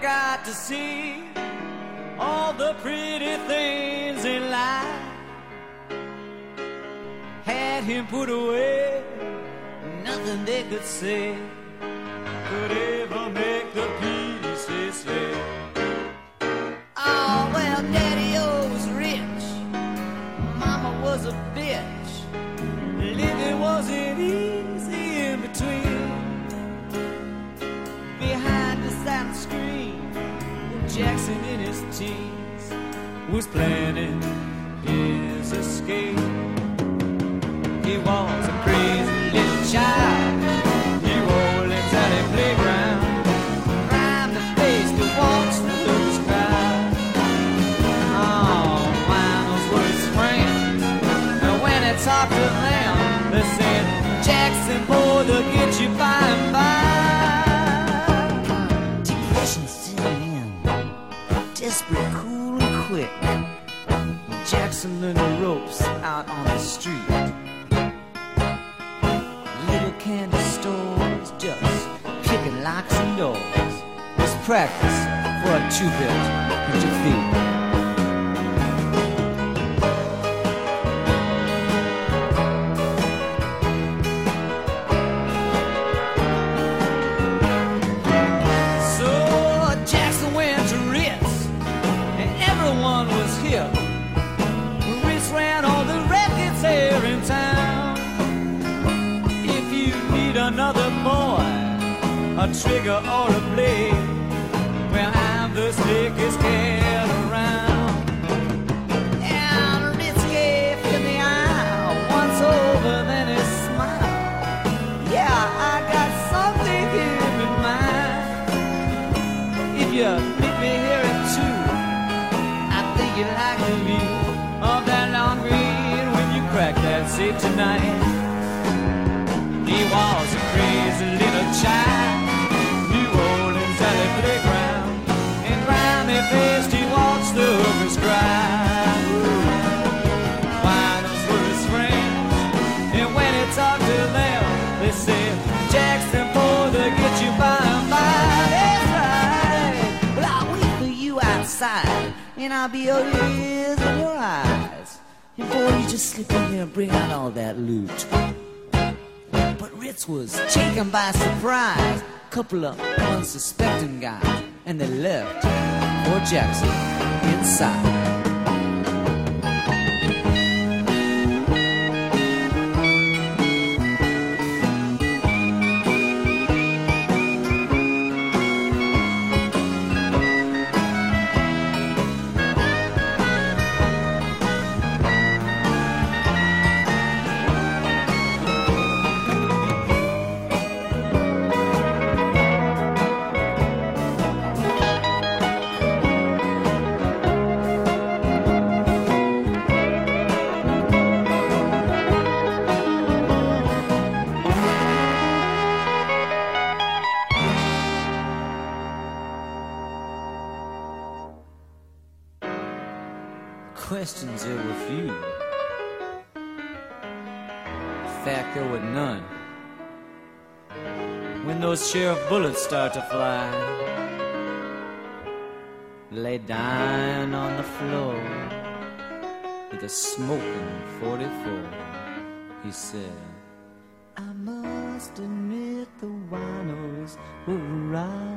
got to see all the pretty things in life. Had him put away, nothing they could say could ever make the pieces fit. Oh, well, Daddy-O was rich, Mama was a bitch. Living wasn't easy in between. Behind the silent screen, Jackson in his teens was planning his escape. He was a crazy little child, New Orleans at a playground, rhymed the face that walks through the sky. Oh, Lionel's were his friends, and when he talked to them, they said, Jackson, boy, they'll get you by and by. Depression set in, desperate, cool, and quick. Jackson learned the ropes out on the street. Little candy stores, just picking locks and doors. Was practice for a two-bit and defeat. So Jackson went to Ritz, and everyone was hip. Ritz ran all the records here in town. Another boy, a trigger or a blade, well, I'm the slickest kid around. And Ritz gave him the eye, once over, then he smiled. Yeah, I got something here in mind. If you meet me here at 2, I think you like the view of that long green when you crack that safe tonight. He was a crazy little child, New Orleans at a playground, and grimy faced he walks the hooker's crowd. Winos were his friends, and when he talked to them, they said, Jackson, boy, they'll get you by and by. That's right. Well, I'll wait for you outside, and I'll be your ears and your eyes. And boy, you just slip in there and bring out all that loot. Ritz was taken by surprise, couple of unsuspecting guys, and they left for Jackson inside. Questions there were few. In fact, there were none. When those sheriff bullets start to fly, lay dying on the floor with a smoking 44, he said, I must admit the winos were right.